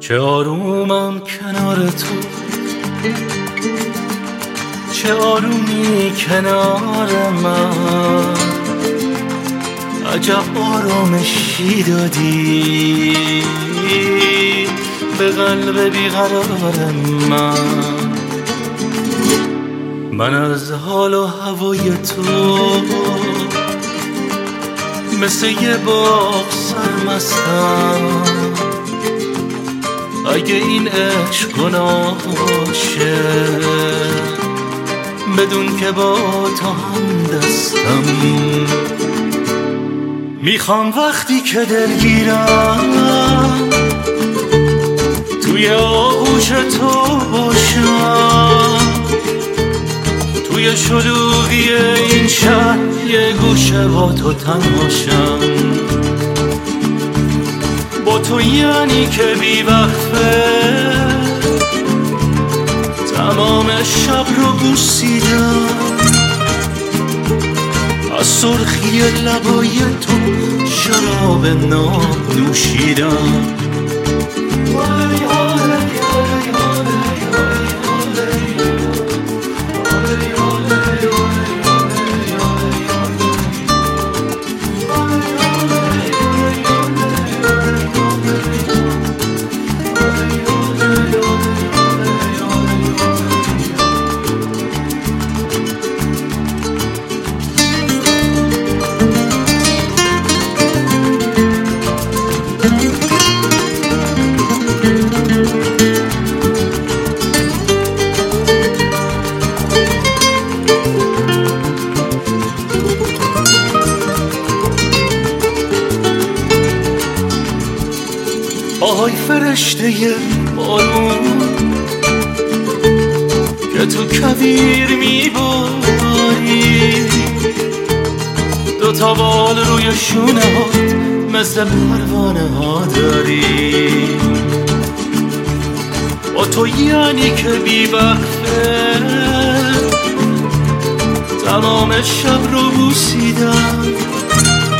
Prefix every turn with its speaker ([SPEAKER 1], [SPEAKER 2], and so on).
[SPEAKER 1] چه آرومم کنار تو، چه آرومی کنار من، عجب آرامشی دادی به قلب بیقرار من از حال و هوای تو مثل یه باغ سرمستم. اگه این عشق گناهشه بدون که با تو هم دستم. میخوام وقتی که دلگیرم توی آغوش تو باشم، توی شلوغی این شهر یه گوشه با تو تنهاشم. با تو یعنی که بی وقفه تمام شب رو بوسیدم، از سرخی لبای تو شراب ناب نوشیدم. آهای فرشته بارون که تو کویر میباری، دوتا بال روی شونه ها مثل پروانه ها داری. با تو یعنی که بی وقفه تمام شب رو بوسیدم،